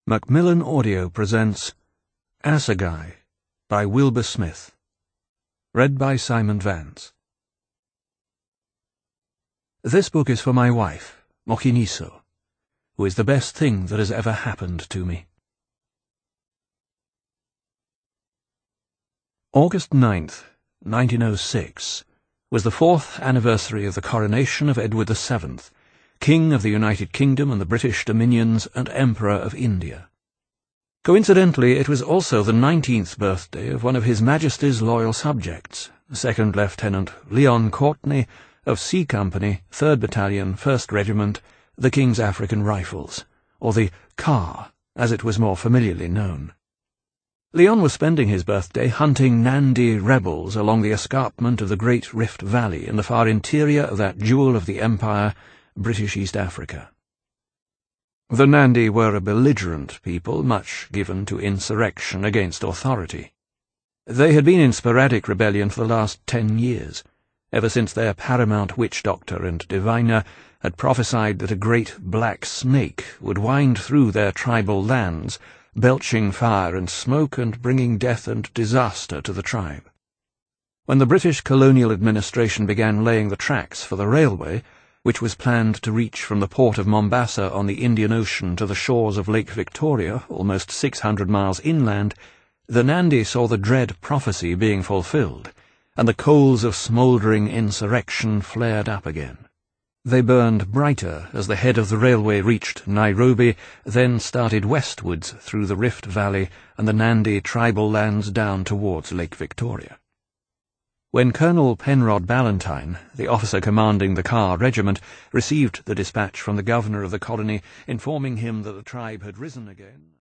Macmillan Audio presents Assegai by Wilbur Smith. Read by Simon Vance. This book is for my wife, Mokhiniso, who is the best thing that has ever happened to me. August 9th, 1906, was the 4th anniversary of the coronation of Edward VII, King of the United Kingdom and the British Dominions and Emperor of India. Coincidentally, it was also the 19th birthday of one of His Majesty's loyal subjects, Second Lieutenant Leon Courtney of C Company, 3rd Battalion, 1st Regiment, the King's African Rifles, or the CAR, as it was more familiarly known. Leon was spending his birthday hunting Nandi rebels along the escarpment of the Great Rift Valley in the far interior of that jewel of the Empire, British East Africa. The Nandi were a belligerent people, much given to insurrection against authority. They had been in sporadic rebellion for the last 10 years, ever since their paramount witch-doctor and diviner had prophesied that a great black snake would wind through their tribal lands, belching fire and smoke and bringing death and disaster to the tribe. When the British colonial administration began laying the tracks for the railway, which was planned to reach from the port of Mombasa on the Indian Ocean to the shores of Lake Victoria, almost 600 miles inland, the Nandi saw the dread prophecy being fulfilled, and the coals of smouldering insurrection flared up again. They burned brighter as the head of the railway reached Nairobi, then started westwards through the Rift Valley and the Nandi tribal lands down towards Lake Victoria. When Colonel Penrod Ballantyne, the officer commanding the CAR regiment, received the dispatch from the governor of the colony informing him that the tribe had risen again,